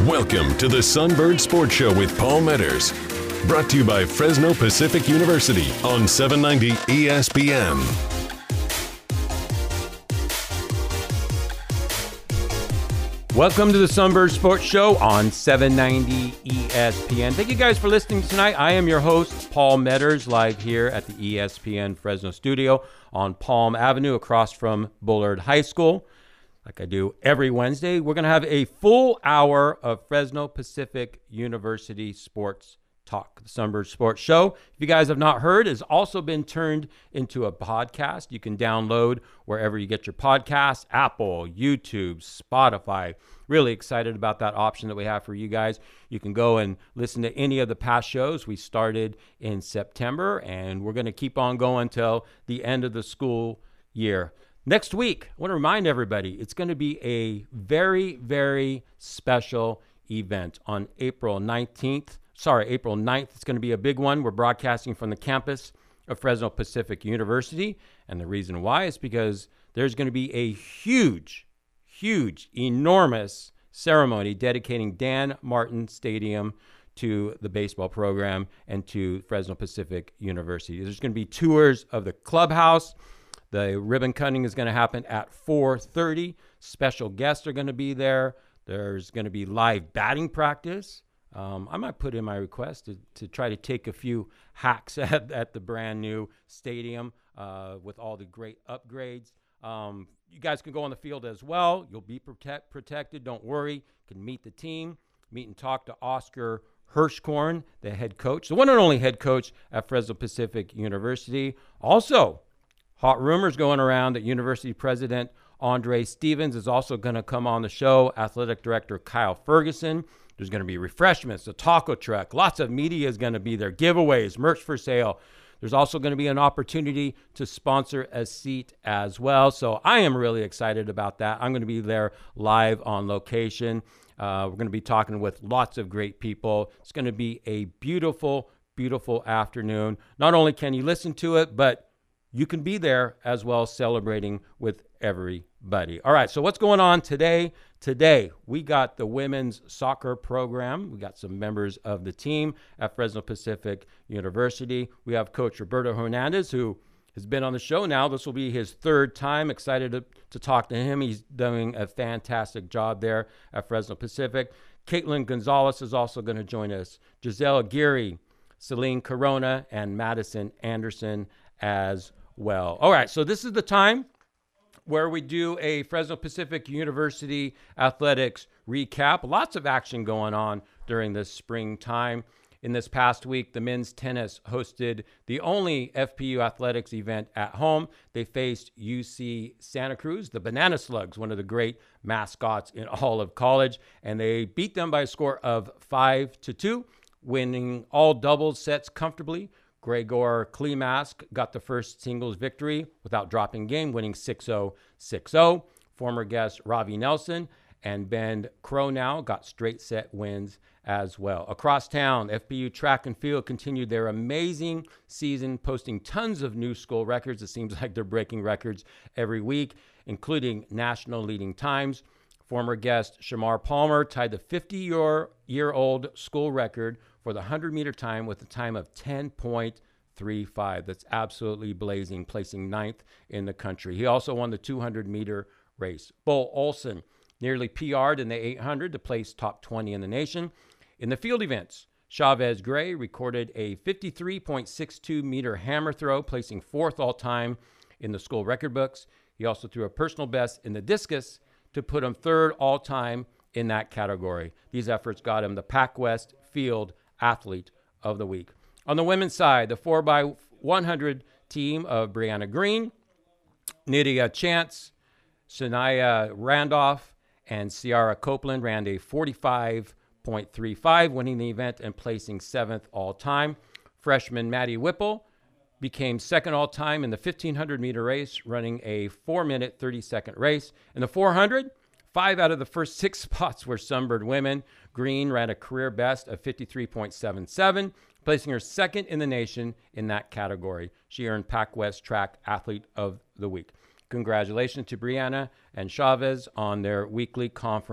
Welcome to the Sunbird Sports Show with Paul Metters. Brought to you by Fresno Pacific University on 790 ESPN. Welcome to the Sunbird Sports Show on 790 ESPN. Thank you guys for listening tonight. I am your host, Paul Metters, live here at the ESPN Fresno studio on Palm Avenue across from Bullard High School. Like I do every Wednesday, we're going to have a full hour of Fresno Pacific University sports talk. The Sunbird Sports Show, if you guys have not heard, has also been turned into a podcast. You can download wherever you get your podcasts, Apple, YouTube, Spotify. Really excited about that option that we have for you guys. You can go and listen to any of the past shows. We started in September, and we're going to keep on going until the end of the school year. Next week, I want to remind everybody, it's going to be a very, very special event on April 9th. It's going to be a big one. We're broadcasting from the campus of Fresno Pacific University. And the reason why is because there's going to be a huge, enormous ceremony dedicating Dan Martin Stadium to the baseball program and to Fresno Pacific University. There's going to be tours of the clubhouse. The ribbon cutting is going to happen at 4:30. Special guests are going to be there. There's going to be live batting practice. I might put in my request to try to take a few hacks at the brand new stadium with all the great upgrades. You guys can go on the field as well. You'll be protected. Don't worry. You can meet the team, meet and talk to Oscar Hirschkorn, the head coach, the one and only head coach at Fresno Pacific University. Also, hot rumors going around that University President Andre Stevens is also going to come on the show. Athletic Director Kyle Ferguson. There's going to be refreshments, a taco truck. Lots of media is going to be there. Giveaways, merch for sale. There's also going to be an opportunity to sponsor a seat as well. So I am really excited about that. I'm going to be there live on location. We're going to be talking with lots of great people. It's going to be a beautiful, beautiful afternoon. Not only can you listen to it, but you can be there as well, celebrating with everybody. All right, so what's going on today? Today, we got the women's soccer program. We got some members of the team at Fresno Pacific University. We have Coach Roberto Hernandez, who has been on the show now. This will be his third time. Excited to talk to him. He's doing a fantastic job there at Fresno Pacific. Caitlin Gonzalez is also going to join us. Giselle Aguirre, Celine Corona, and Madison Anderson as well. All right, so this is the time where we do a Fresno Pacific University athletics recap. Lots of action going on during this springtime. In this past week, the men's tennis hosted the only FPU athletics event at home. They faced UC Santa Cruz, the Banana Slugs, one of the great mascots in all of college, and they beat them by a score of 5-2, winning all doubles sets comfortably. Gregor Klimask got the first singles victory without dropping game, winning 6-0, 6-0. Former guest Ravi Nelson and Ben Cronow got straight set wins as well. Across town, FPU track and field continued their amazing season, posting tons of new school records. It seems like they're breaking records every week, including national leading times. Former guest Shamar Palmer tied the 50-year-old school record for the 100-meter time with a time of 10.35. That's absolutely blazing, placing 9th in the country. He also won the 200-meter race. Bo Olson nearly PR'd in the 800 to place top 20 in the nation. In the field events, Chavez Gray recorded a 53.62-meter hammer throw, placing 4th all-time in the school record books. He also threw a personal best in the discus to put him 3rd all-time in that category. These efforts got him the PacWest Field Athlete of the Week. On the women's side, the 4x100 team of Brianna Green, Nydia Chance, Shania Randolph, and Ciara Copeland ran a 45.35, winning the event and placing 7th all-time. Freshman Maddie Whipple became 2nd all-time in the 1,500-meter race, running a 4-minute, 30-second race. In the 400, 5 out of the first 6 spots were Sunbird women. Green ran a career best of 53.77, placing her 2nd in the nation in that category. She earned PacWest Track Athlete of the Week. Congratulations to Brianna and Chavez on their weekly conference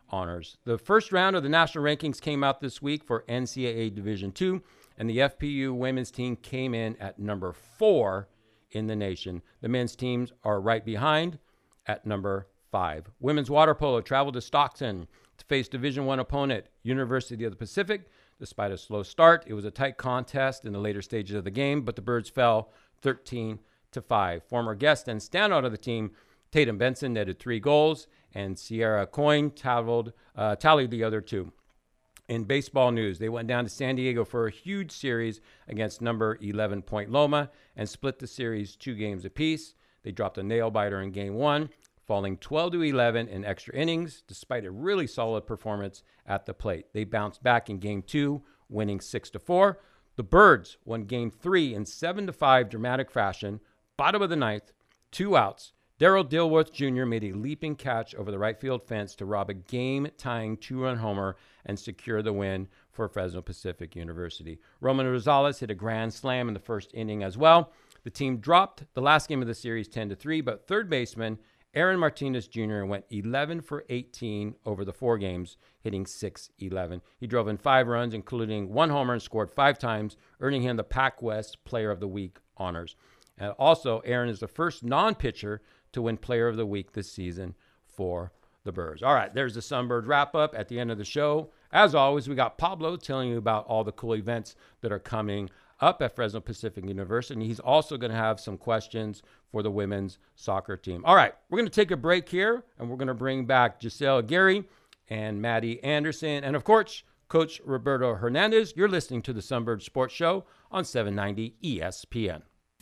honors. The first round of the national rankings came out this week for NCAA Division II, and the FPU women's team came in at number 4 in the nation. The men's teams are right behind at number 5. Women's water polo traveled to Stockton to face Division I opponent, University of the Pacific. Despite a slow start, it was a tight contest in the later stages of the game, but the Birds fell 13-5. Former guest and standout of the team, Tatum Benson, netted 3 goals, and Sierra Coyne tallied the other 2. In baseball news, they went down to San Diego for a huge series against number 11 Point Loma and split the series 2 games apiece. They dropped a nail-biter in Game 1, falling 12-11 in extra innings, despite a really solid performance at the plate. They bounced back in Game 2, winning 6-4. The Birds won Game 3 in 7-5 dramatic fashion. Bottom of the ninth, 2 outs. Darryl Dilworth Jr. made a leaping catch over the right field fence to rob a game-tying 2-run homer and secure the win for Fresno Pacific University. Roman Rosales hit a grand slam in the first inning as well. The team dropped the last game of the series 10-3, but third baseman Aaron Martinez Jr. went 11 for 18 over the 4 games, hitting .611. He drove in 5 runs, including 1 homer, and scored 5 times, earning him the Pac West Player of the Week honors. And also, Aaron is the first non-pitcher to win Player of the Week this season for the Birds. All right, there's the Sunbird wrap-up at the end of the show. As always, we got Pablo telling you about all the cool events that are coming up at Fresno Pacific University. And he's also going to have some questions for the women's soccer team. All right, we're going to take a break here, and we're going to bring back Giselle Gary and Maddie Anderson. And, of course, Coach Roberto Hernandez. You're listening to the Sunbird Sports Show on 790 ESPN.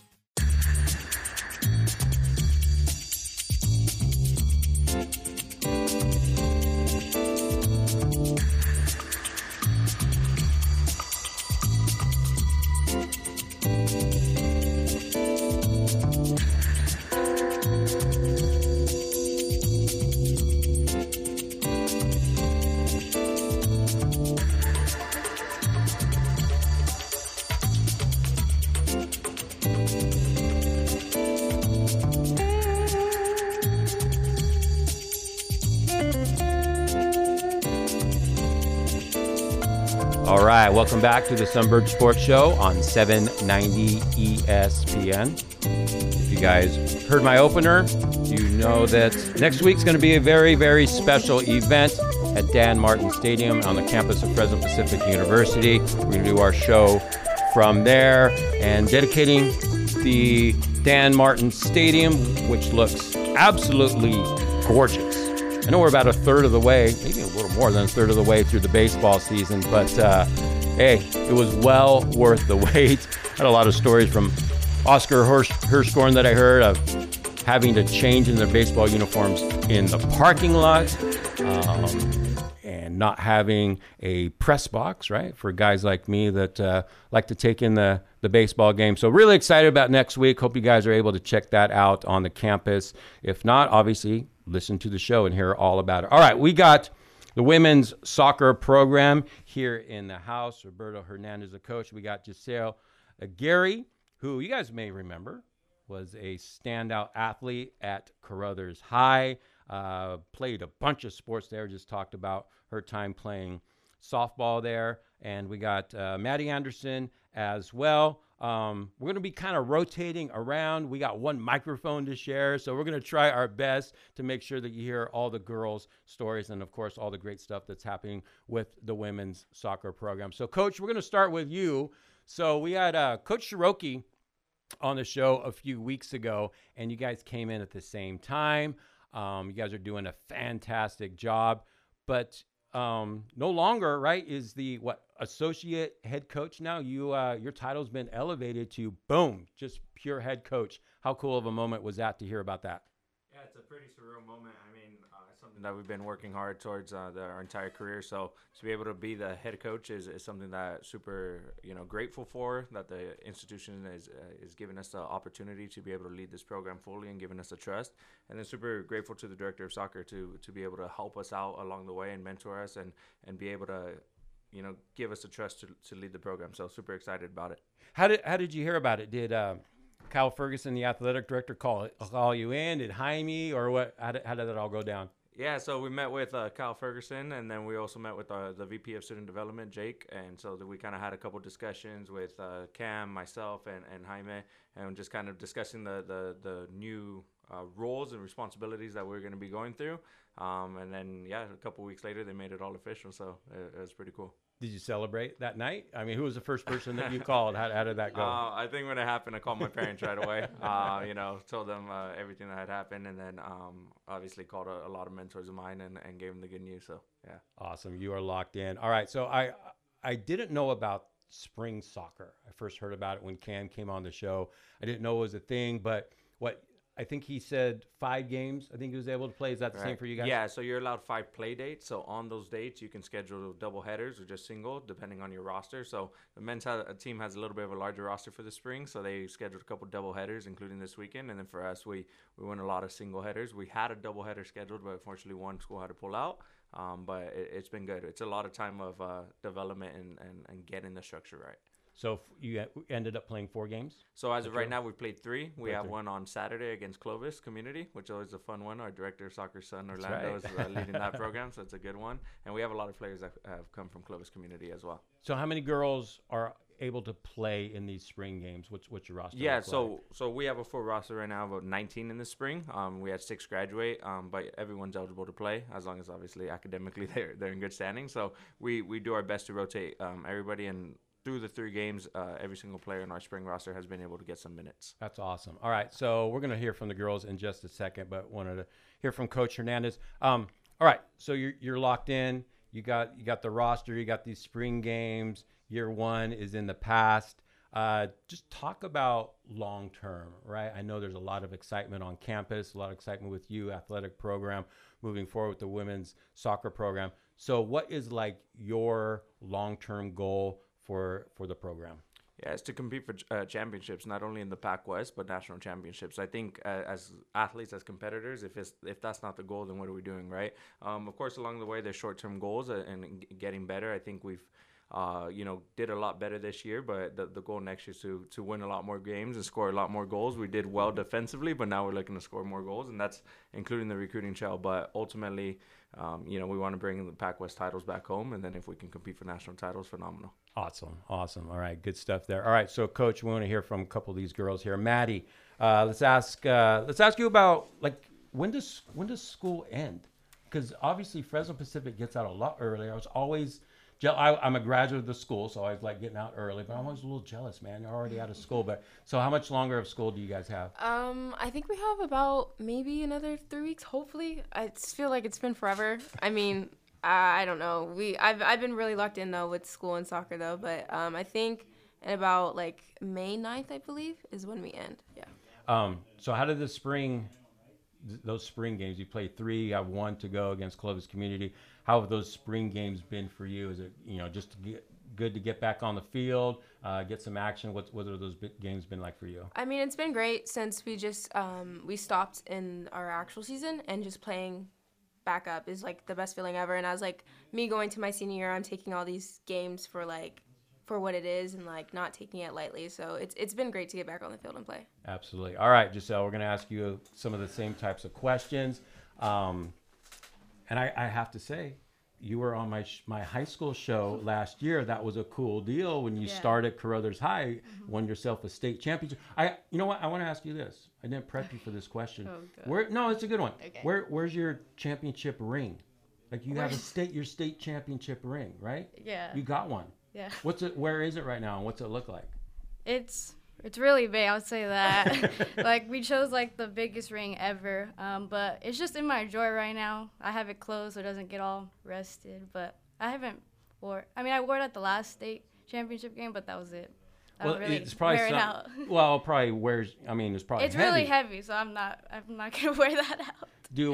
All right, welcome back to the Sunbird Sports Show on 790 ESPN. If you guys heard my opener, you know that next week's going to be a very, very special event at Dan Martin Stadium on the campus of Fresno Pacific University. We're going to do our show from there and dedicating the Dan Martin Stadium, which looks absolutely gorgeous. I know we're about a third of the way, maybe a little more than a third of the way through the baseball season, but hey, it was well worth the wait. I had a lot of stories from Oscar Hirschhorn that I heard of having to change in their baseball uniforms in the parking lot and not having a press box, right, for guys like me that like to take in the baseball game. So really excited about next week. Hope you guys are able to check that out on the campus. If not, obviously, listen to the show and hear all about it. All right, we got the women's soccer program here in the house. Roberto Hernandez, the coach. We got Giselle Gary, who you guys may remember was a standout athlete at Carruthers High. Played a bunch of sports there. Just talked about her time playing softball there. And we got Maddie Anderson as well. We're going to be kind of rotating around. We got one microphone to share, so we're going to try our best to make sure that you hear all the girls' stories and, of course, all the great stuff that's happening with the women's soccer program. So, Coach, we're going to start with you. So we had Coach Shiroki on the show a few weeks ago, and you guys came in at the same time. You guys are doing a fantastic job, but no longer, right, is the associate head coach now. Your title's been elevated to boom, just pure head coach. How cool of a moment was that to hear about that? Yeah, it's a pretty surreal moment. I mean, it's something that we've been working hard towards our entire career. So to be able to be the head coach is something that super grateful for, that the institution is giving us the opportunity to be able to lead this program fully and giving us the trust. And then super grateful to the director of soccer to be able to help us out along the way and mentor us and be able to give us the trust to lead the program. So super excited about it. How did you hear about it? Did Kyle Ferguson, the athletic director, call you in? Did Jaime or what? How did that all go down? Yeah, so we met with Kyle Ferguson, and then we also met with the VP of Student Development, Jake, and so we kind of had a couple discussions with Cam, myself, and Jaime, and just kind of discussing the new roles and responsibilities that we're going to be going through. And then, yeah, a couple weeks later, they made it all official, so it was pretty cool. Did you celebrate that night? I mean, who was the first person that you called? How did that go? I think when it happened, I called my parents right away. Told them everything that had happened, and then obviously called a lot of mentors of mine and gave them the good news. So yeah. Awesome, you are locked in. All right, so I didn't know about spring soccer. I first heard about it when Cam came on the show. I didn't know it was a thing, but I think he said 5 games. I think he was able to play. Is that the same for you guys? Yeah, so you're allowed 5 play dates. So on those dates, you can schedule double headers or just single, depending on your roster. So the men's team has a little bit of a larger roster for the spring, so they scheduled a couple double headers, including this weekend. And then for us, we went a lot of single headers. We had a double header scheduled, but unfortunately one school had to pull out. But it's been good. It's a lot of time of development and getting the structure right. So you ended up playing 4 games? So as of right now, we've played 3. We have one on Saturday against Clovis Community, which is always a fun one. Our director of soccer, son Orlando, is leading that program, so it's a good one. And we have a lot of players that have come from Clovis Community as well. So how many girls are able to play in these spring games? What's your roster? Yeah, so we have a full roster right now, about 19 in the spring. We had 6 graduate, but everyone's eligible to play as long as obviously academically they're in good standing. So we do our best to rotate everybody, and through the 3 games, every single player in our spring roster has been able to get some minutes. That's awesome. All right, so we're going to hear from the girls in just a second, but wanted to hear from Coach Hernandez. All right, so you're locked in. You got the roster. You got these spring games. Year 1 is in the past. Just talk about long term, right? I know there's a lot of excitement on campus, a lot of excitement with you, athletic program, moving forward with the women's soccer program. So what is like your long-term goal for the program? Yeah, it's to compete for championships, not only in the Pac-West, but national championships. I think as athletes, as competitors, if that's not the goal, then what are we doing, right? Of course, along the way, there's short-term goals and getting better. I think we've did a lot better this year, but the goal next year is to win a lot more games and score a lot more goals. We did well defensively, but now we're looking to score more goals, and that's including the recruiting trail. But ultimately, we want to bring the Pac-West titles back home, and then if we can compete for national titles, phenomenal. Awesome. All right, good stuff there. All right, so Coach, we want to hear from a couple of these girls here. Maddie, let's ask you about, like, when does school end? Because obviously Fresno Pacific gets out a lot earlier. I was always I'm a graduate of the school, so I was like getting out early, but I'm always a little jealous, man. You're already out of school. But so how much longer of school do you guys have? I think we have about maybe another 3 weeks, hopefully. I just feel like it's been forever. I mean, I don't know. I've been really locked in, though, with school and soccer, though. But I think in about, like, May 9th, I believe, is when we end. Yeah. So how did those spring games, you played 3, you have 1 to go against Clovis Community. How have those spring games been for you? Is it, just good to get back on the field, get some action? What have those games been like for you? I mean, it's been great since we just we stopped in our actual season, and just playing back up is like the best feeling ever. And I was like, me going to my senior year, I'm taking all these games for what it is and like not taking it lightly. So it's been great to get back on the field and play. Absolutely. All right, Giselle, we're going to ask you some of the same types of questions. And I have to say, you were on my high school show last year. That was a cool deal when you started Carruthers High, won yourself a state championship. You know what? I want to ask you this. I didn't prep you for this question. No, it's a good one. Okay. Where's your championship ring? Like you have your state championship ring, right? Yeah. You got one. Yeah. Where is it right now, and what's it look like? It's really big, I would say that. Like, we chose, like, the biggest ring ever. But it's just in my drawer right now. I have it closed so it doesn't get all rusted. But I wore it at the last state championship game, but that was it. Well, really it's probably out. Well, probably wears. I mean, it's probably. It's really heavy, so I'm not gonna wear that out.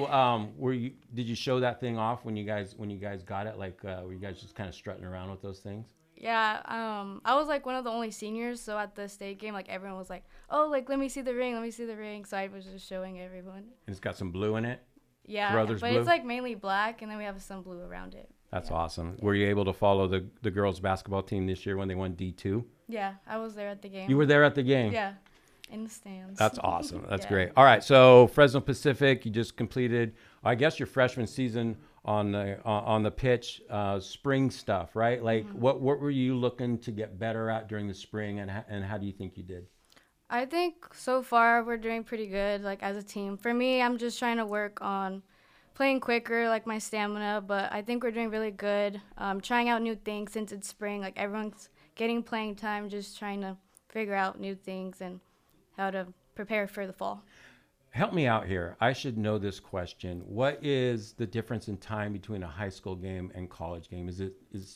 Did you show that thing off when you guys got it? Like, were you guys just kind of strutting around with those things? Yeah, I was like one of the only seniors, so at the state game, like everyone was like, "Oh, like let me see the ring." So I was just showing everyone. And it's got some blue in it. Yeah, but blue? It's like mainly black, and then we have some blue around it. That's awesome. Were you able to follow the girls basketball team this year when they won D2? Yeah, I was there at the game. You were there at the game? Yeah, in the stands. That's awesome. That's great. All right, so Fresno Pacific, you just completed I guess your freshman season on the pitch, spring stuff, right? Like, what were you looking to get better at during the spring, and how do you think you did? I think so far we're doing pretty good, like, as a team. For me, I'm just trying to work on playing quicker, like my stamina, but I think we're doing really good. Trying out new things since it's spring. Like, everyone's getting playing time, just trying to figure out new things and how to prepare for the fall. Help me out here. I should know this question. What is the difference in time between a high school game and college game? Is it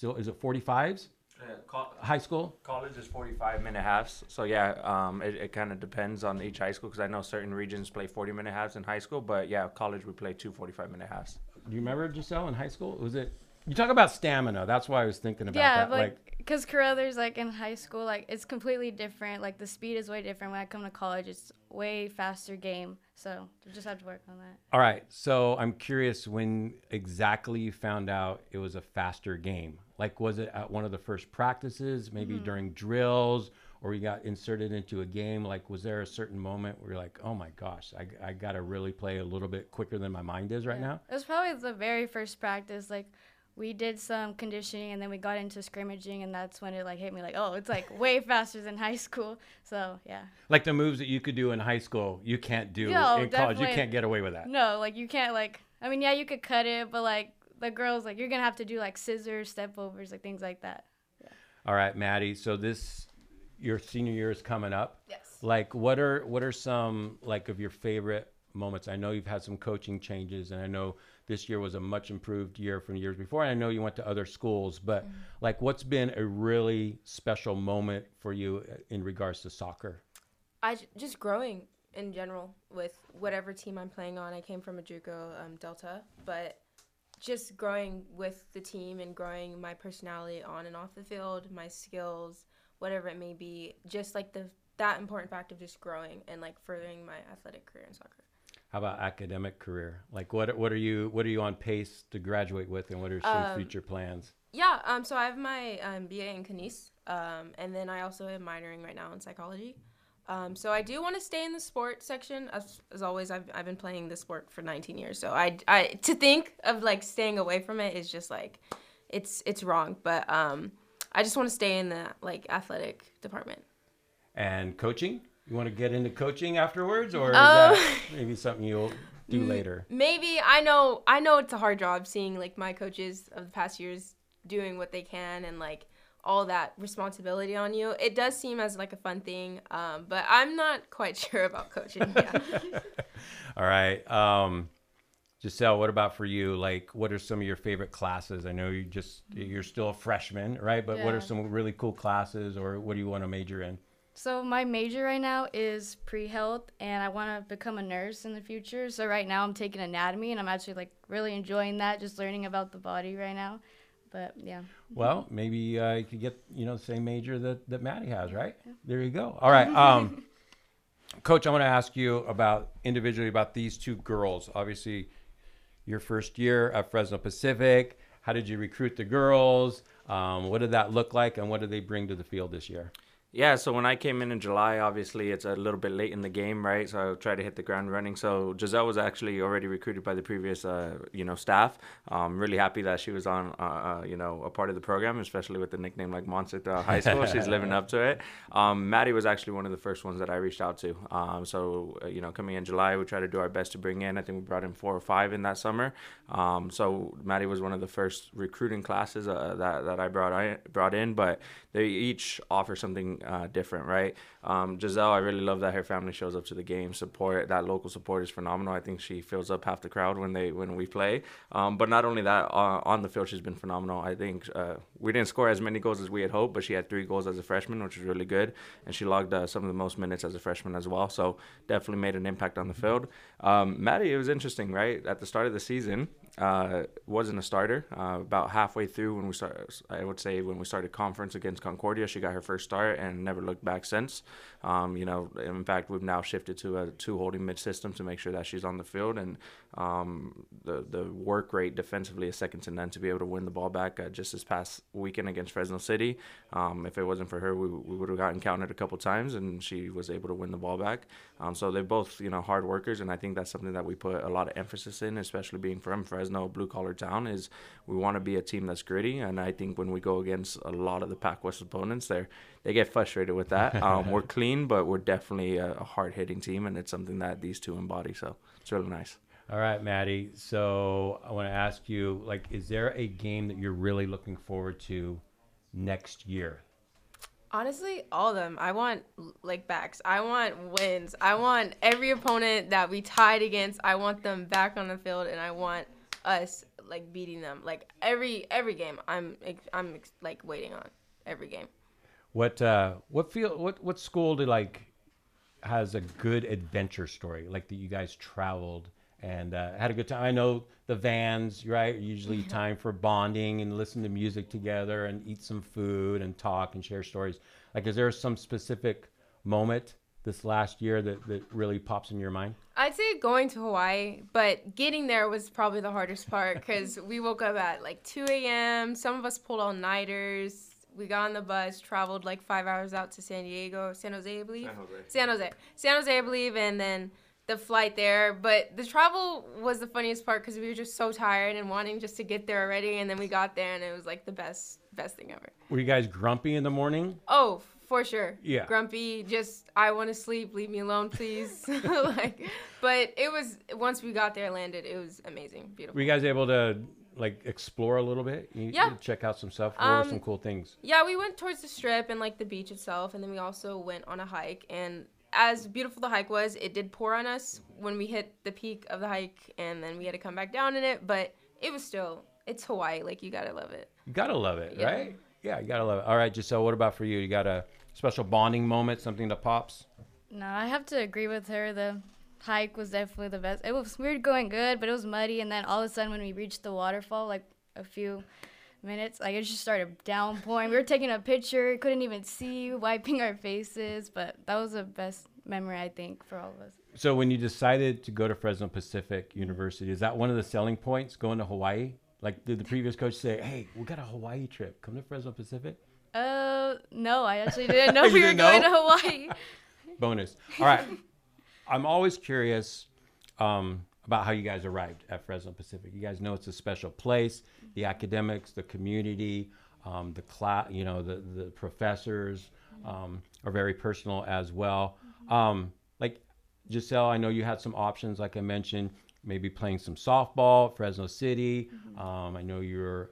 45s? High school? College is 45-minute halves. So, yeah, it kind of depends on each high school because I know certain regions play 40-minute halves in high school. But, yeah, college we play 2 45-minute halves. Do you remember, Giselle, in high school? You talk about stamina. That's why I was thinking about that. Yeah, because Carruthers, like, in high school, like, it's completely different. Like, the speed is way different. When I come to college, it's way faster game. So you just have to work on that. All right. So I'm curious when exactly you found out it was a faster game. Like, was it at one of the first practices, maybe during drills, or you got inserted into a game? Like, was there a certain moment where you're like, oh, my gosh, I got to really play a little bit quicker than my mind is right now? It was probably the very first practice. Like, we did some conditioning, and then we got into scrimmaging, and that's when it, like, hit me, like, oh, it's, like, way faster than high school. So, yeah. Like, the moves that you could do in high school, you can't do in college. You can't get away with that. No, like, you can't, like, I mean, yeah, you could cut it, but, like, the girls, like, you're going to have to do, like, scissors, step overs, like, things like that. Yeah. All right, Maddie. So your senior year is coming up. Yes. Like, what are some, like, of your favorite moments? I know you've had some coaching changes, and I know this year was a much improved year from years before. And I know you went to other schools, but like, what's been a really special moment for you in regards to soccer? Just growing in general with whatever team I'm playing on. I came from a JUCO Delta, but just growing with the team and growing my personality on and off the field, my skills, whatever it may be, just like that important fact of just growing and like furthering my athletic career in soccer. How about academic career? Like, what are you on pace to graduate with, and what are some future plans? Yeah, so I have my BA in Kines, and then I also am minoring right now in psychology. So I do want to stay in the sport section. As always, I've been playing the sport for 19 years. So I to think of like staying away from it is just like it's wrong. But I just want to stay in the like athletic department. And coaching? You want to get into coaching afterwards, or is that maybe something you'll do later? Maybe. I know it's a hard job seeing like my coaches of the past years doing what they can and like all that responsibility on you. It does seem as like a fun thing, but I'm not quite sure about coaching. Yeah. All right. Giselle, what about for you? Like, what are some of your favorite classes? I know you're still a freshman, right? But what are some really cool classes, or what do you want to major in? So my major right now is pre-health, and I want to become a nurse in the future. So right now I'm taking anatomy, and I'm actually like really enjoying that, just learning about the body right now. But yeah. Well, maybe you could get the same major that Maddie has, right? Yeah. There you go. All right, Coach, I want to ask you individually about these two girls. Obviously, your first year at Fresno Pacific. How did you recruit the girls? What did that look like, and what did they bring to the field this year? Yeah, so when I came in July, obviously it's a little bit late in the game, right? So I tried to hit the ground running. So Giselle was actually already recruited by the previous, staff. Really happy that she was on, a part of the program, especially with the nickname like Monster High School. She's living up to it. Maddie was actually one of the first ones that I reached out to. Coming in July, we tried to do our best to bring in. I think we brought in 4 or 5 in that summer. So Maddie was one of the first recruiting classes that I brought in, but they each offer something different, right? Giselle, I really love that her family shows up to the game. That local support is phenomenal. I think she fills up half the crowd when we play. But not only that, on the field she's been phenomenal. I think we didn't score as many goals as we had hoped, but she had 3 goals as a freshman, which was really good, and she logged some of the most minutes as a freshman as well. So definitely made an impact on the field. Maddie, it was interesting, right? At the start of the season, wasn't a starter. About halfway through when we started conference against Concordia, she got her first start and never looked back since. In fact, we've now shifted to a 2 holding mid system to make sure that she's on the field, and the work rate defensively is second to none to be able to win the ball back. Just this past weekend against Fresno City, if it wasn't for her, we would have gotten counted a couple times, and she was able to win the ball back. So they're both hard workers, and I think that's something that we put a lot of emphasis in, especially being from Fresno, blue collar town, is we want to be a team that's gritty. And I think when we go against a lot of the Pac West opponents, they get frustrated with that. We're clean, but we're definitely a hard hitting team, and it's something that these two embody. So it's really nice. All right, Maddie. So I want to ask you, is there a game that you're really looking forward to next year? Honestly, all of them. I want backs. I want wins. I want every opponent that we tied against. I want them back on the field, and I want us beating them. Every game. I'm waiting on every game. What school has a good adventure story that you guys traveled and had a good time? I know the Vans, right? Usually time for bonding and listen to music together and eat some food and talk and share stories. Is there some specific moment this last year that really pops in your mind? I'd say going to Hawaii, but getting there was probably the hardest part because we woke up at 2 a.m. Some of us pulled all-nighters. We got on the bus, traveled 5 hours out to San Jose, I believe. San Jose, I believe, and then the flight there. But the travel was the funniest part because we were just so tired and wanting just to get there already, and then we got there, and it was the best thing ever. Were you guys grumpy in the morning? Oh, for sure. Yeah. Grumpy, just, I want to sleep, leave me alone, please. But it was, once we got there, landed, it was amazing, beautiful. Were you guys able to explore a little bit? Yeah. Check out some stuff? What were some cool things? Yeah, we went towards the Strip and the beach itself, and then we also went on a hike. And as beautiful the hike was, it did pour on us when we hit the peak of the hike, and then we had to come back down in it. But it was still, it's Hawaii. You gotta love it. You gotta love it, Yeah. right? Yeah, you gotta love it. All right, Giselle, what about for you? You got a special bonding moment, something that pops? No, I have to agree with her. The hike was definitely the best. We were going good, but it was muddy, and then all of a sudden when we reached the waterfall, a few minutes, it just started downpouring. We were taking a picture, couldn't even see, wiping our faces, but that was the best memory, I think, for all of us. So when you decided to go to Fresno Pacific University, is that one of the selling points, going to Hawaii? Did the previous coach say, hey, we got a Hawaii trip, come to Fresno Pacific? No, I actually didn't know we were going to Hawaii. Bonus. All right. I'm always curious about how you guys arrived at Fresno Pacific. You guys know it's a special place. The academics, the community, the class, the professors are very personal as well. Giselle, I know you had some options, like I mentioned, maybe playing some softball at Fresno City. I know you're,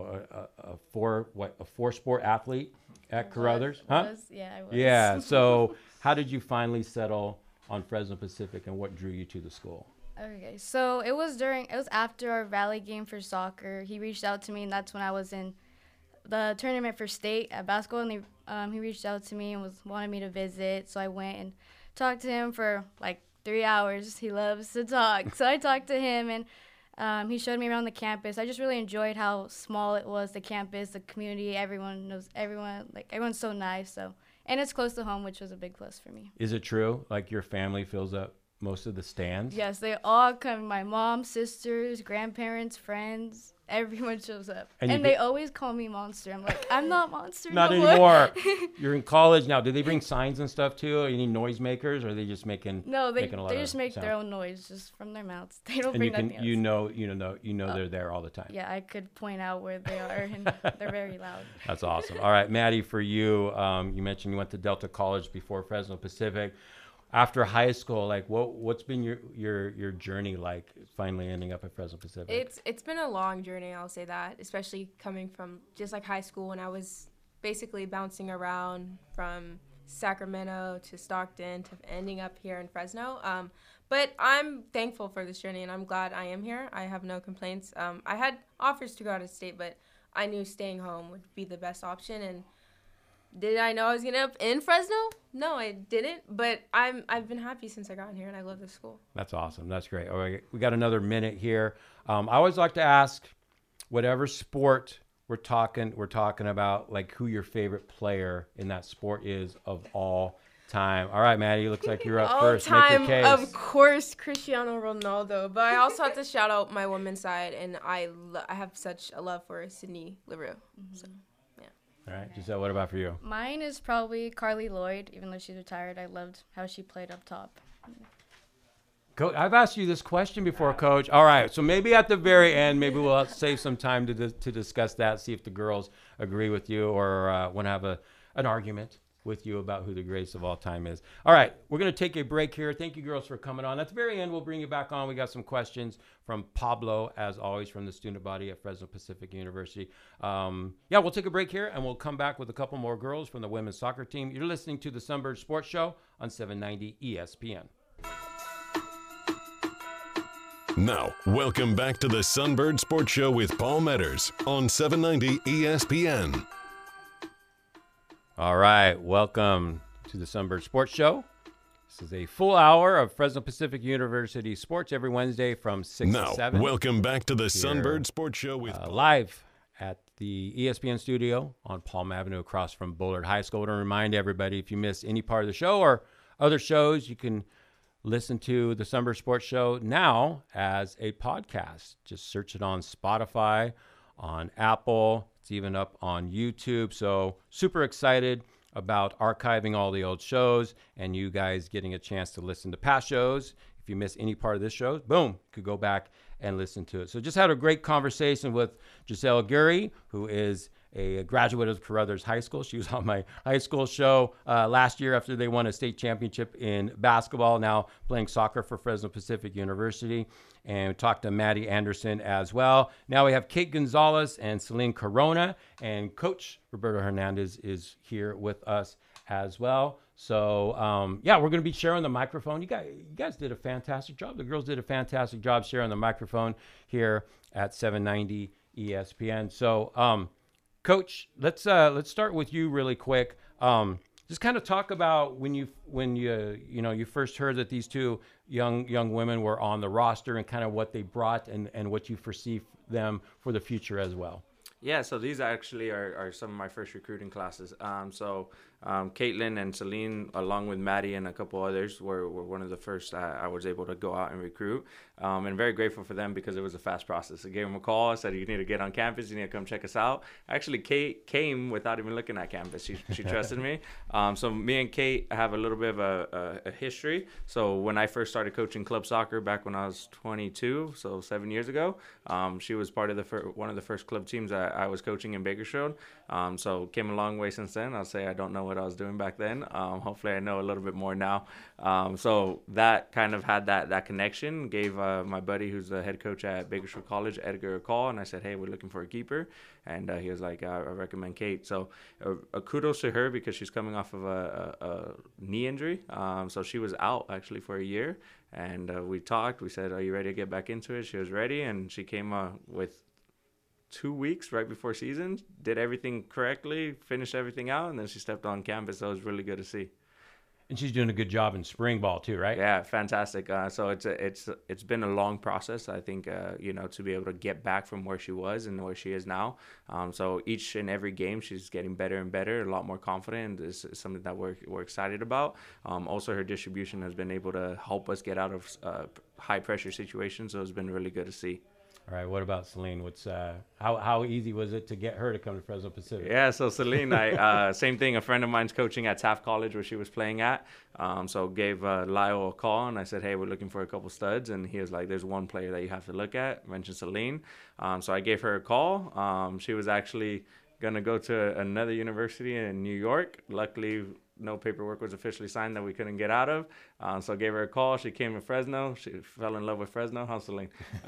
a four-sport athlete at Carruthers. Yeah, I was. Yeah. So how did you finally settle on Fresno Pacific, and what drew you to the school? Okay, so it was after our Valley game for soccer. He reached out to me, and that's when I was in the tournament for state at basketball, and he reached out to me and wanted me to visit. So I went and talked to him for 3 hours. He loves to talk. So I talked to him, and he showed me around the campus. I just really enjoyed how small it was, the campus, the community. Everyone knows everyone. Everyone's so nice. And it's close to home, which was a big plus for me. Is it true? Your family fills up most of the stands? Yes, they all come. My mom, sisters, grandparents, friends. Everyone shows up. And they always call me Monster. I'm I'm not Monster Not anymore. You're in college now. Do they bring signs and stuff too? Any noisemakers, or are they just making they a lot just make sound? their own noise just from their mouths. They don't And bring nothing else. They're there all the time. Yeah, I could point out where they are, and they're very loud. That's awesome. All right, Maddie, for you, you mentioned you went to Delta College before Fresno Pacific. After high school, what's been your journey finally ending up at Fresno Pacific? It's been a long journey, I'll say that, especially coming from just high school when I was basically bouncing around from Sacramento to Stockton to ending up here in Fresno. But I'm thankful for this journey, and I'm glad I am here. I have no complaints. I had offers to go out of state, but I knew staying home would be the best option, and Did I know I was gonna end up in Fresno? No, I didn't. But I've been happy since I got here, and I love this school. That's awesome. That's great. All right, we got another minute here. I always like to ask, whatever sport we're talking about, like who your favorite player in that sport is of all time. All right, Maddie, looks like you're up first. Make your case. Of course, Cristiano Ronaldo. But I also have to shout out my women's side, and I have such a love for Sydney Leroux. So, yeah. All right, Giselle, what about for you? Mine is probably Carly Lloyd, even though she's retired. I loved how she played up top. Coach, I've asked you this question before, Coach. All right, so maybe at the very end, maybe we'll save some time to discuss that, see if the girls agree with you or want to have an argument with you about who the greatest of all time is. All right, we're going to take a break here. Thank you, girls, for coming on. At the very end, we'll bring you back on. We got some questions from Pablo, as always, from the student body at Fresno Pacific University. We'll take a break here, and we'll come back with a couple more girls from the women's soccer team. You're listening to the Sunbird Sports Show on 790 ESPN. Now, welcome back to the Sunbird Sports Show with Paul Metters on 790 ESPN. All right, welcome to the Sunbird Sports Show. This is a full hour of Fresno Pacific University sports every Wednesday from 6 to 7. Now, welcome back to the Sunbird Sports Show with live at the ESPN studio on Palm Avenue across from Bullard High School. I want to remind everybody, if you miss any part of the show or other shows, you can listen to the Sunbird Sports Show now as a podcast. Just search it on Spotify, on Apple. It's even up on YouTube. So super excited about archiving all the old shows and you guys getting a chance to listen to past shows. If you miss any part of this show, boom, you could go back and listen to it. So just had a great conversation with Giselle Gurry, who is a graduate of Carruthers High School. She was on my high school show last year after they won a state championship in basketball, now playing soccer for Fresno Pacific University. And we talked to Maddie Anderson as well. Now we have Kate Gonzalez and Celine Corona, and Coach Roberto Hernandez is here with us as well. So, we're going to be sharing the microphone. You guys did a fantastic job. The girls did a fantastic job sharing the microphone here at 790 ESPN. So, Coach, let's start with you really quick. Just kind of talk about when you first heard that these two young women were on the roster and kind of what they brought and what you foresee them for the future as well. Yeah, so these actually are some of my first recruiting classes. Caitlin and Celine, along with Maddie and a couple others, were one of the first I was able to go out and recruit. And very grateful for them because it was a fast process. I gave them a call. I said, you need to get on campus. You need to come check us out. Actually, Kate came without even looking at campus. She trusted me. So me and Kate have a little bit of a history. So when I first started coaching club soccer back when I was 22, so 7 years ago, she was part of one of the first club teams that I was coaching in Bakersfield. So came a long way since then. I'll say I don't know what I was doing back then. Hopefully I know a little bit more now. So that kind of had that connection. Gave my buddy who's the head coach at Bakersfield College, Edgar, a call, and I said, hey, we're looking for a keeper. And he was like, I recommend Kate. So kudos to her because she's coming off of a knee injury. So she was out actually for a year. And we talked. We said, are you ready to get back into it? She was ready, and she came with 2 weeks right before season, did everything correctly, finished everything out, and then she stepped on campus. That was really good to see. And she's doing a good job in spring ball too, right? Yeah, fantastic. So it's been a long process, I think, to be able to get back from where she was and where she is now. So each and every game, she's getting better and better, a lot more confident. This is something that we're excited about. Also, her distribution has been able to help us get out of high pressure situations. So it's been really good to see. All right, what about Celine? What's how easy was it to get her to come to Fresno Pacific? Yeah, so Celine, same thing. A friend of mine's coaching at Taft College where she was playing at. So gave Lyle a call, and I said, hey, we're looking for a couple studs. And he was like, there's one player that you have to look at. Mentioned Celine. So I gave her a call. She was actually going to go to another university in New York. Luckily, no paperwork was officially signed that we couldn't get out of. So I gave her a call. She came to Fresno. She fell in love with Fresno. How's Celine?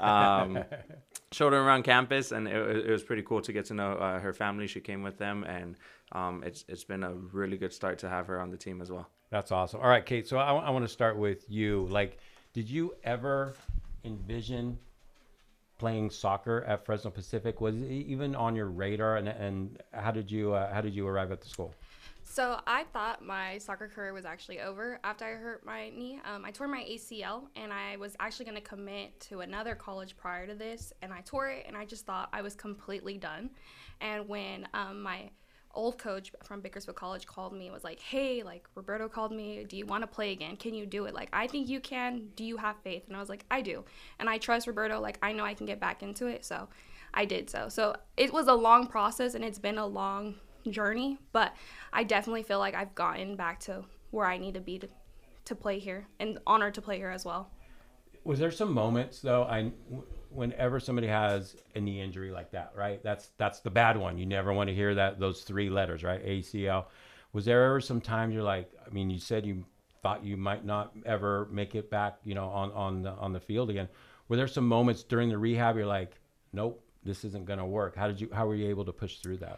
Showed her around campus, and it was pretty cool to get to know her family. She came with them, and it's been a really good start to have her on the team as well. That's awesome. All right, Kate, so I want to start with you. Like, did you ever envision playing soccer at Fresno Pacific? Was it even on your radar, and how did you arrive at the school? So I thought my soccer career was actually over after I hurt my knee. I tore my ACL, and I was actually going to commit to another college prior to this, and I tore it, and I just thought I was completely done. And when my old coach from Bakersfield College called me and was like, hey, like, Roberto called me, do you want to play again? Can you do it? Like, I think you can. Do you have faith? And I was like, I do. And I trust Roberto. Like, I know I can get back into it. So I did so. So it was a long process, and it's been a long journey, but I definitely feel like I've gotten back to where I need to be to play here, and honored to play here as well. Was there some moments though, whenever somebody has a knee injury like that, right? That's the bad one. You never want to hear those 3 letters, right? ACL. Was there ever some time you're like, I mean, you said you thought you might not ever make it back, on the field again. Were there some moments during the rehab you're like, nope, this isn't going to work? How were you able to push through that?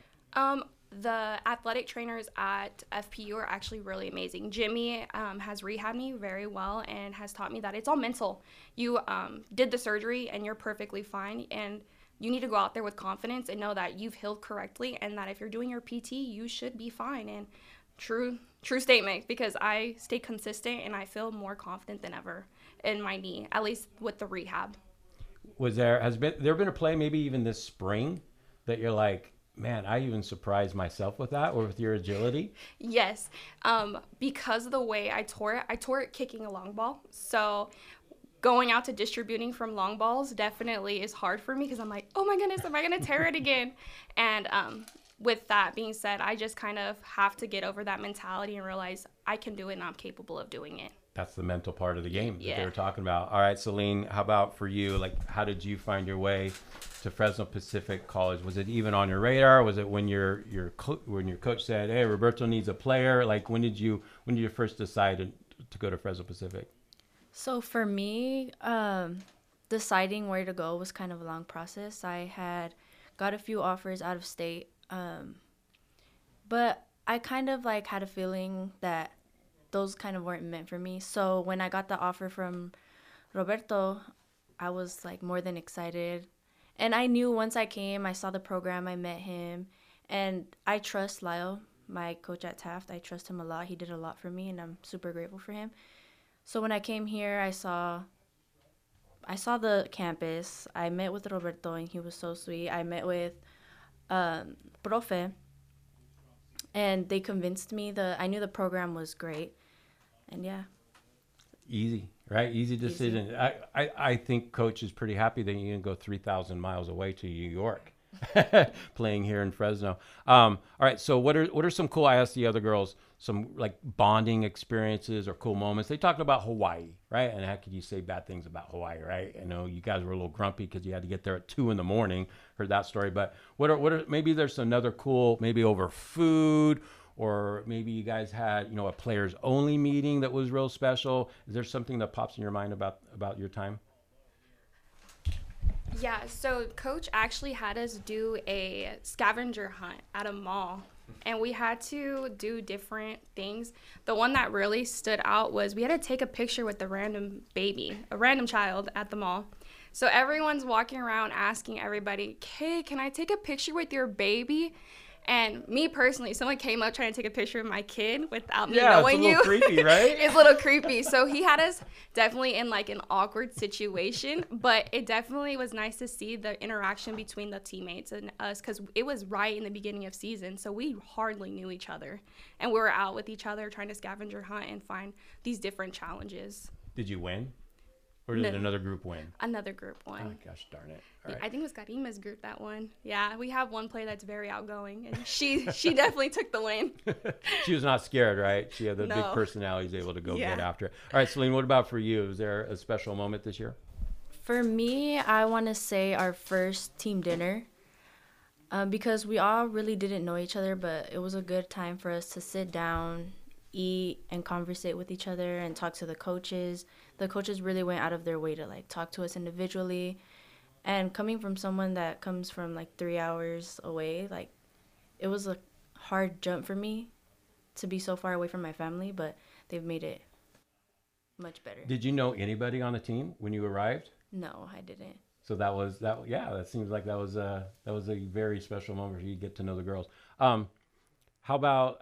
The athletic trainers at FPU are actually really amazing. Jimmy has rehabbed me very well and has taught me that it's all mental. You did the surgery and you're perfectly fine, and you need to go out there with confidence and know that you've healed correctly, and that if you're doing your PT, you should be fine. And true statement, because I stay consistent and I feel more confident than ever in my knee, at least with the rehab. Has there been a play maybe even this spring that you're like, man, I even surprised myself with that, or with your agility? Yes. Because of the way I tore it kicking a long ball. So going out to distributing from long balls definitely is hard for me, because I'm like, oh my goodness, am I going to tear it again? And with that being said, I just kind of have to get over that mentality and realize I can do it and I'm capable of doing it. That's the mental part of the game that Yeah. they were talking about. All right, Celine, how about for you? Like, how did you find your way to Fresno Pacific College? Was it even on your radar? Was it when your coach said, hey, Roberto needs a player? Like, when did you first decide to go to Fresno Pacific? So for me, deciding where to go was kind of a long process. I had got a few offers out of state, but I kind of like had a feeling that those kind of weren't meant for me. So when I got the offer from Roberto, I was like more than excited. And I knew once I came, I saw the program, I met him, and I trust Lyle, my coach at Taft. I trust him a lot. He did a lot for me, and I'm super grateful for him. So when I came here, I saw the campus. I met with Roberto, and he was so sweet. I met with Profe, and they convinced me I knew the program was great. And yeah. Easy, right? Easy decision. Easy. I think coach is pretty happy that you can go 3,000 miles away to New York playing here in Fresno. All right, so what are some cool, I asked the other girls, some like bonding experiences or cool moments. They talked about Hawaii, right? And how could you say bad things about Hawaii, right? I know you guys were a little grumpy because you had to get there at 2 a.m. Heard that story, but what are maybe there's another cool, maybe over food, or maybe you guys had, a players only meeting that was real special. Is there something that pops in your mind about your time? Yeah, so Coach actually had us do a scavenger hunt at a mall, and we had to do different things. The one that really stood out was we had to take a picture with a random child at the mall. So everyone's walking around asking everybody, hey, can I take a picture with your baby? And me personally, someone came up trying to take a picture of my kid without me knowing you. Yeah, it's a little creepy, right? It's a little creepy. So he had us definitely in like an awkward situation, but it definitely was nice to see the interaction between the teammates and us, because it was right in the beginning of season, so we hardly knew each other. And we were out with each other trying to scavenger hunt and find these different challenges. Did you win? Or did another group win? Another group won. Oh, gosh darn it. All right. I think it was Karima's group that won. Yeah, we have one player that's very outgoing, and she definitely took the win. She was not scared, right? She had the big No. personality, was able to go Yeah. get after it. All right, Celine, what about for you? Is there a special moment this year? For me, I want to say our first team dinner, because we all really didn't know each other, but it was a good time for us to sit down, eat, and conversate with each other and talk to the coaches. The coaches really went out of their way to like talk to us individually. And coming from someone that comes from like 3 hours away, like it was a hard jump for me to be so far away from my family, but they've made it much better. Did you know anybody on the team when you arrived? No, I didn't. So that seems like that was a very special moment for you to get to know the girls. How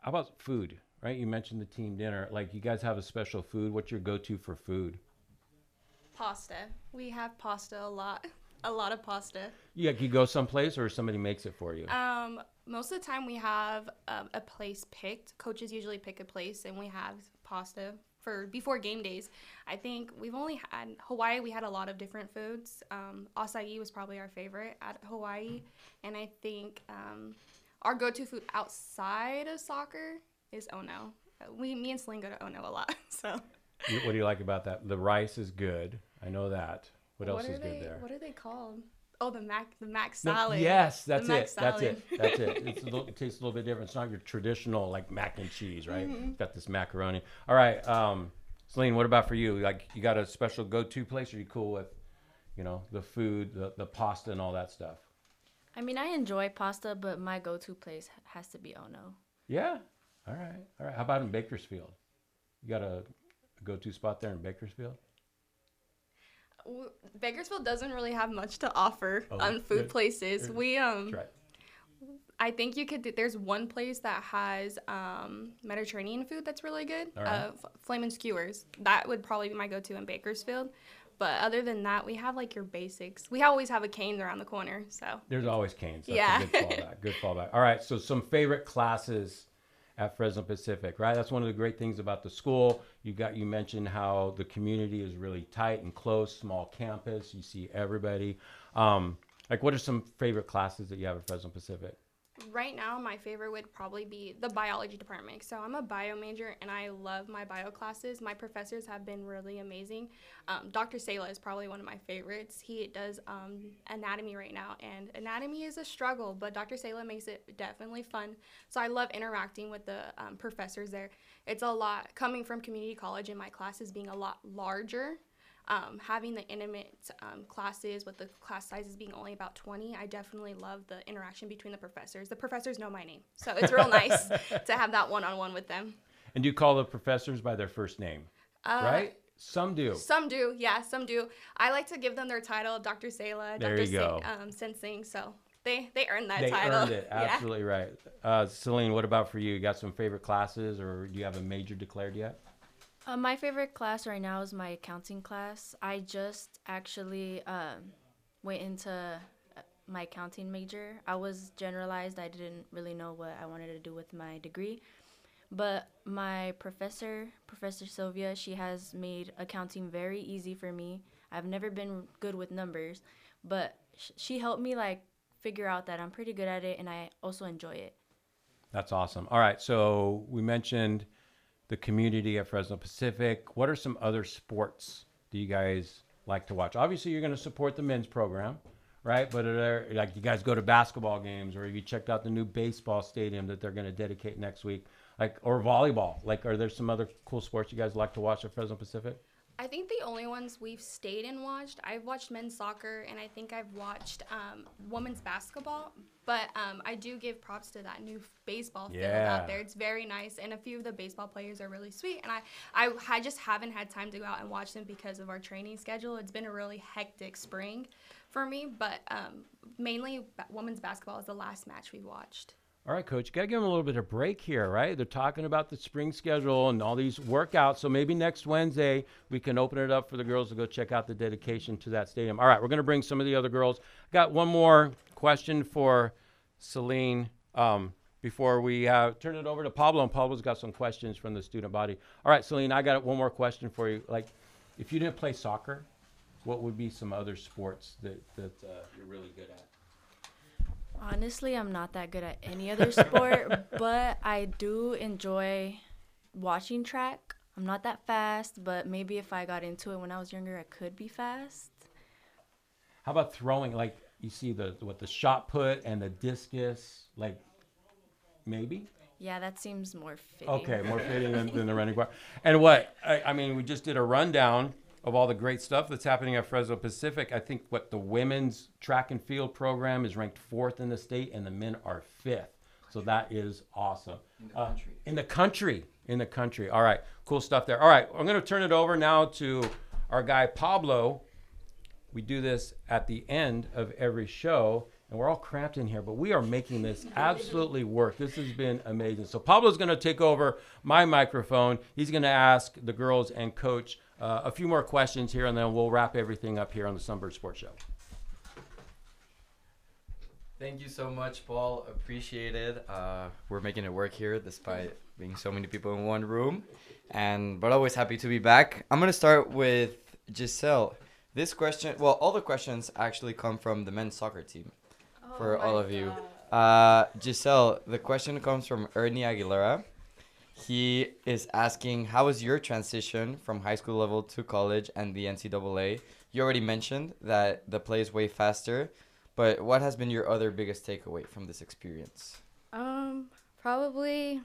How about food, right? You mentioned the team dinner. Like, you guys have a special food. What's your go-to for food? Pasta. We have pasta a lot. A lot of pasta. Yeah, you go someplace or somebody makes it for you? Most of the time we have a place picked. Coaches usually pick a place, and we have pasta for before game days. I think we've only had Hawaii. We had a lot of different foods. Acai was probably our favorite at Hawaii, and I think our go-to food outside of soccer is Ono. Me and Celine go to Ono a lot. So. What do you like about that? The rice is good. I know that. What else is good there? What are they called? Oh, the mac salad. Yes, that's the it. mac salad. That's it. It tastes a little bit different. It's not your traditional like mac and cheese, right? It's got this macaroni. All right, Celine, what about for you? Like, you got a special go-to place? Or are you cool with, the food, the pasta, and all that stuff? I mean, I enjoy pasta, but my go-to place has to be Ono. Yeah. All right. How about in Bakersfield? You got a go-to spot there in Bakersfield? Bakersfield doesn't really have much to offer on food places. We Right. I think you could. There's one place that has Mediterranean food that's really good. All right. Flamin' Skewers. That would probably be my go-to in Bakersfield. But other than that, we have like your basics. We always have a Cane's around the corner. So there's always Cane's. That's yeah. a good fallback. All right. So some favorite classes at Fresno Pacific, right? That's one of the great things about the school. You mentioned how the community is really tight and close, small campus. You see everybody. Like, what are some favorite classes that you have at Fresno Pacific? Right now, my favorite would probably be the biology department. So I'm a bio major, and I love my bio classes. My professors have been really amazing. Dr. Sela is probably one of my favorites. He does anatomy right now, and anatomy is a struggle, but Dr. Sela makes it definitely fun. So I love interacting with the professors there. It's a lot, coming from community college and my classes being a lot larger. Having the intimate classes with the class sizes being only about 20, I definitely love the interaction between the professors. The professors know my name, so it's real nice to have that one-on-one with them. And do you call the professors by their first name, right? Some do. Some do, yeah, some do. I like to give them their title, Dr. Sela, There Dr. you go. Sensing, so they earned that They title. earned it, absolutely right. Celine, what about for you? You got some favorite classes, or do you have a major declared yet? My favorite class right now is my accounting class. I just actually went into my accounting major. I was generalized. I didn't really know what I wanted to do with my degree. But my Professor Sylvia, she has made accounting very easy for me. I've never been good with numbers, but she helped me figure out that I'm pretty good at it, and I also enjoy it. That's awesome. All right, so we mentioned the community at Fresno Pacific. What are some other sports do you guys like to watch? Obviously, you're going to support the men's program, right? But are there, you guys go to basketball games, or have you checked out the new baseball stadium that they're going to dedicate next week, or volleyball? Are there some other cool sports you guys like to watch at Fresno Pacific? I think the only ones we've stayed and watched, I've watched men's soccer, and I think I've watched women's basketball. But I do give props to that new baseball field out there. It's very nice, and a few of the baseball players are really sweet. And I just haven't had time to go out and watch them because of our training schedule. It's been a really hectic spring for me, but mainly women's basketball is the last match we watched. All right, Coach, you got to give them a little bit of break here, right? They're talking about the spring schedule and all these workouts. So maybe next Wednesday we can open it up for the girls to go check out the dedication to that stadium. All right, we're going to bring some of the other girls. Got one more question for Celine before we turn it over to Pablo. And Pablo's got some questions from the student body. All right, Celine, I got one more question for you. If you didn't play soccer, what would be some other sports that you're really good at? Honestly, I'm not that good at any other sport, but I do enjoy watching track. I'm not that fast, but maybe if I got into it when I was younger, I could be fast. How about throwing? You see the shot put and the discus, maybe? Yeah, that seems more fitting. Okay, more fitting than the running bar. And what? I mean, we just did a rundown of all the great stuff that's happening at Fresno Pacific. I think the women's track and field program is ranked 4th in the state, and the men are 5th. So that is awesome. In the country. All right, cool stuff there. All right, I'm going to turn it over now to our guy Pablo. We do this at the end of every show, and we're all cramped in here, but we are making this absolutely work. This has been amazing. So Pablo's going to take over my microphone. He's going to ask the girls and coach a few more questions here, and then we'll wrap everything up here on the Sunbird Sports Show. Thank you so much, Paul. Appreciate it. We're making it work here despite being so many people in one room. But always happy to be back. I'm going to start with Giselle. This question, well, all the questions actually come from the men's soccer team for all of you. Giselle, the question comes from Ernie Aguilera. He is asking, how was your transition from high school level to college and the NCAA? You already mentioned that the play is way faster, but what has been your other biggest takeaway from this experience? Probably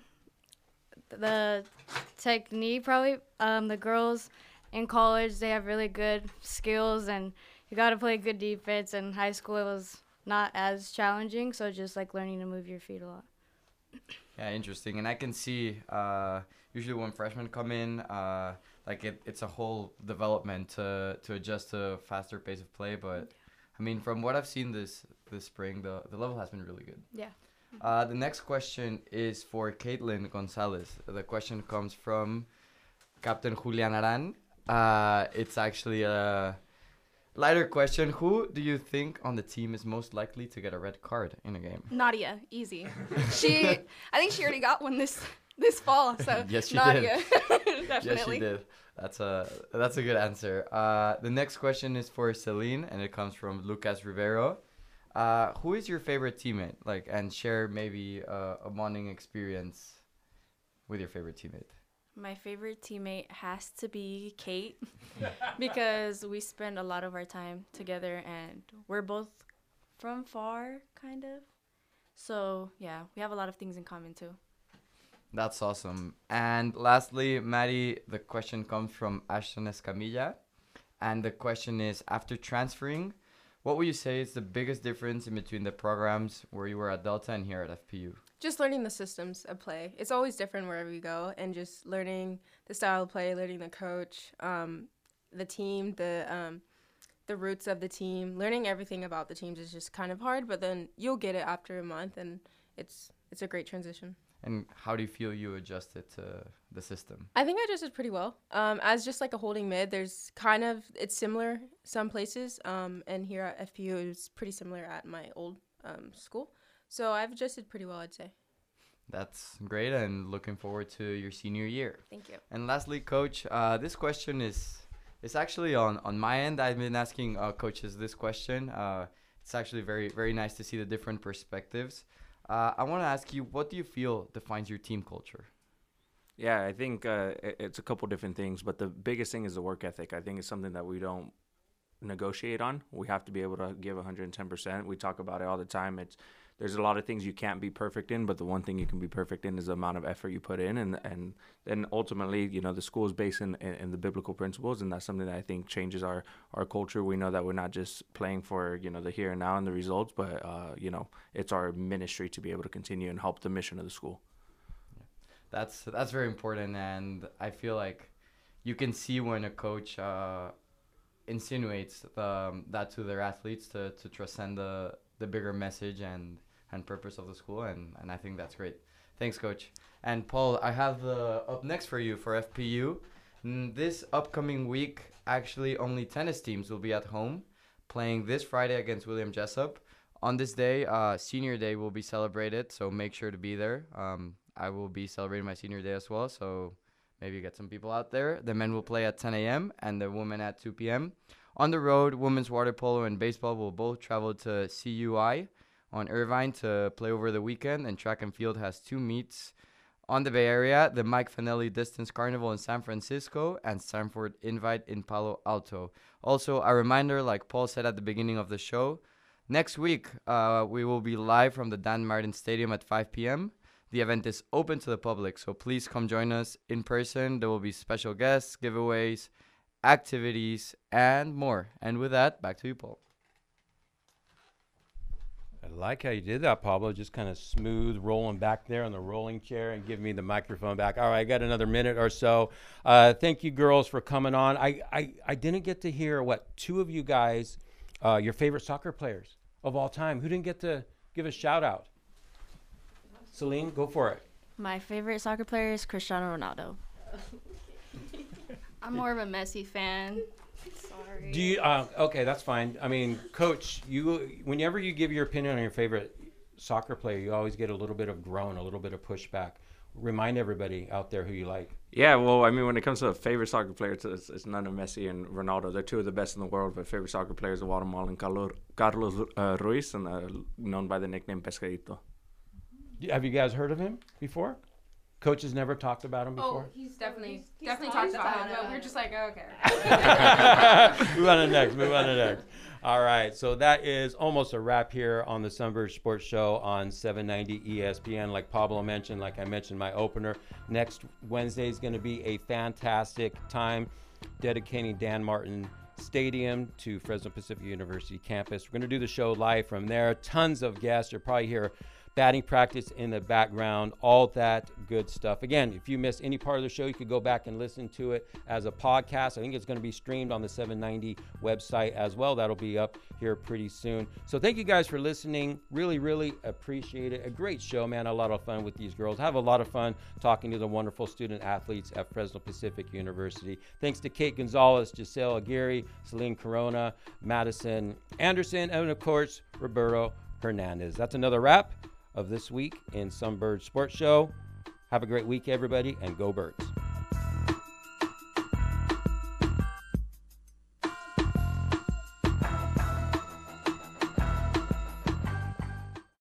the technique. The girls in college, they have really good skills, and you got to play good defense. In high school, it was not as challenging, so just like learning to move your feet a lot. Yeah, interesting. And I can see usually when freshmen come in, it's a whole development to adjust to a faster pace of play. But I mean, from what I've seen this spring, the level has been really good. Yeah. The next question is for Caitlin Gonzalez. The question comes from Captain Julian Aran. It's actually a lighter question. Who do you think on the team is most likely to get a red card in a game? Nadia, easy. I think she already got one this fall. So Yes, she Nadia, did. definitely. Yes, she did. That's a good answer. The next question is for Celine, and it comes from Lucas Rivero. Who is your favorite teammate? And share maybe a bonding experience with your favorite teammate. My favorite teammate has to be Kate because we spend a lot of our time together and we're both from far, kind of. So, yeah, we have a lot of things in common, too. That's awesome. And lastly, Maddie, the question comes from Ashton Escamilla. And the question is, after transferring, what would you say is the biggest difference in between the programs where you were at Delta and here at FPU? Just learning the systems of play. It's always different wherever you go, and just learning the style of play, learning the coach, the team, the roots of the team. Learning everything about the teams is just kind of hard, but then you'll get it after a month, and it's a great transition. And how do you feel you adjusted to the system? I think I adjusted pretty well. As just like a holding mid, it's similar some places, and here at FPU it was pretty similar at my old school. So I've adjusted pretty well, I'd say. That's great, and looking forward to your senior year. Thank you. And lastly, Coach, this question is actually on my end. I've been asking coaches this question. It's actually very, very nice to see the different perspectives. I want to ask you, what do you feel defines your team culture? Yeah, I think it's a couple different things, but the biggest thing is the work ethic. I think it's something that we don't negotiate on. We have to be able to give 110%. We talk about it all the time. There's a lot of things you can't be perfect in, but the one thing you can be perfect in is the amount of effort you put in. And then ultimately, the school is based in the biblical principles, and that's something that I think changes our culture. We know that we're not just playing for, the here and now and the results, but, it's our ministry to be able to continue and help the mission of the school. That's very important, and I feel like you can see when a coach insinuates that to their athletes to transcend the bigger message and purpose of the school, and I think that's great. Thanks, Coach. And Paul, I have up next for you for FPU. This upcoming week, actually only tennis teams will be at home playing this Friday against William Jessup. On this day, Senior Day will be celebrated, so make sure to be there. I will be celebrating my Senior Day as well, so maybe get some people out there. The men will play at 10 a.m. and the women at 2 p.m. On the road, women's water polo and baseball will both travel to CUI on Irvine to play over the weekend, and track and field has 2 meets. On the Bay Area, the Mike Fanelli Distance Carnival in San Francisco and Sanford Invite in Palo Alto. Also, a reminder, like Paul said at the beginning of the show, next week we will be live from the Dan Martin Stadium at 5 p.m. The event is open to the public, so please come join us in person. There will be special guests, giveaways, activities, and more. And with that, back to you, Paul. I like how you did that, Pablo. Just kind of smooth rolling back there on the rolling chair and give me the microphone back. All right, I got another minute or so. Thank you, girls, for coming on. I didn't get to hear two of you guys, your favorite soccer players. of all time. Who didn't get to give a shout out? Celine, go for it. My favorite soccer player is Cristiano Ronaldo. I'm more of a Messi fan. Sorry. Do you? Okay, that's fine. I mean, Coach, whenever you give your opinion on your favorite soccer player, you always get a little bit of groan, a little bit of pushback. Remind everybody out there who you like. Yeah, well, I mean, when it comes to a favorite soccer player, it's none of Messi and Ronaldo. They're two of the best in the world, but favorite soccer players are Guatemalan Carlos Ruiz, and known by the nickname Pescadito. Have you guys heard of him before? Coach has never talked about him before? Oh, he's definitely talked about him, but we're just like, oh, okay. Move on to next. All right, so that is almost a wrap here on the Sunbird Sports Show on 790 ESPN. Like Pablo mentioned, like I mentioned my opener, next Wednesday is going to be a fantastic time dedicating Dan Martin Stadium to Fresno Pacific University campus. We're going to do the show live from there. Tons of guests. You'll probably hear batting practice in the background, all that good stuff. Again, if you missed any part of the show, you could go back and listen to it as a podcast. I think it's going to be streamed on the 790 website as well. That'll be up here pretty soon. So thank you guys for listening. Really, really appreciate it. A great show, man. A lot of fun with these girls. Have a lot of fun talking to the wonderful student athletes at Fresno Pacific University. Thanks to Kate Gonzalez, Giselle Aguirre, Celine Corona, Madison Anderson, and of course, Roberto Hernandez. That's another wrap of this week in Sunbird Sports Show. Have a great week, everybody, and go Birds.